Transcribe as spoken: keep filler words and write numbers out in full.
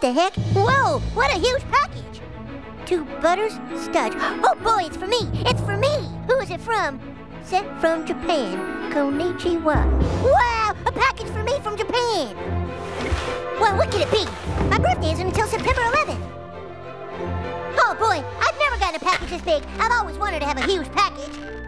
the heck? Whoa, what a huge package! Two butters, Studge. Oh boy, it's for me! It's for me! Who is it from? Sent from Japan. Konnichiwa. Wow, a package for me from Japan! Well, what could it be? My birthday isn't until September eleventh. Oh boy, I've never gotten a package this big. I've always wanted to have a huge package.